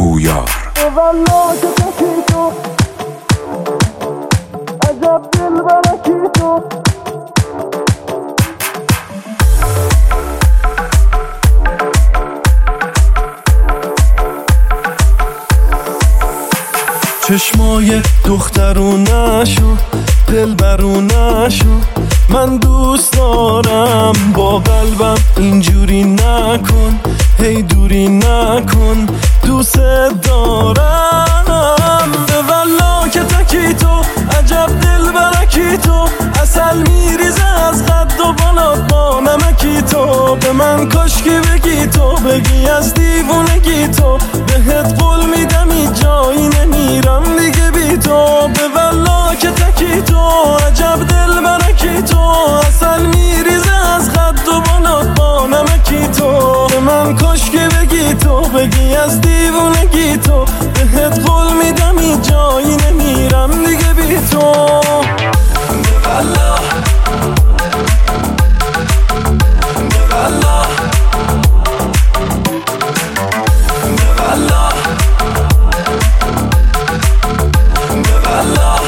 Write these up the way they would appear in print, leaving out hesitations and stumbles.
هویار. والله که تکی تو عجب دل برکی تو. چشمای دخترونشو دلبرونشو من دوست دارم، با قلبم اینجوری نکن، هی دوری نکن، دوست دارم. به والله که تکی تو عجب دل برکی تو، اصل میریزه از قد و بالات با نمکی تو. به من کاشکی بگی تو، بگی از دیوونگی تو، بهت قول میدم این جایی نمیرم دیگه بی تو. به والله که تکی تو عجب دل برکی تو، اصل میریزه از قد و بالات با نمکی تو. به من کاشکی بگی تو، بگی از دیوونگی تو، بهت قول میدم این جایی نمیرم دیگه بی تو. به والله به والله به والله به والله.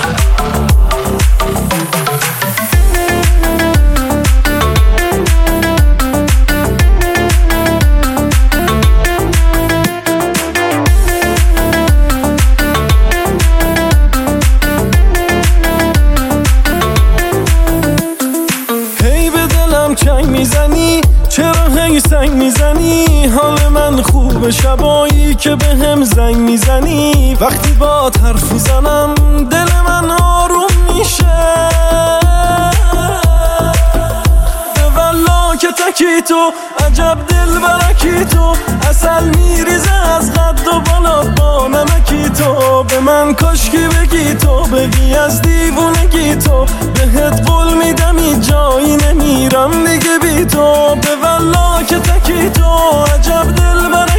چنگ میزنی چرا هی سنگ میزنی، حال من خوبه شبایی که به هم زنگ میزنی. وقتی با حرف میزنم دل من آروم میشه. به والله که تکی تو عجب دل برکی تو، اصل میریزه از قد و بالات با نمکی تو. به من کاشکی بگی تو، بگی از دیوونگی تو، بهت قول میدم این جایی نمیرم دیگه بی تو. به والله که تکی تو عجب دل برکی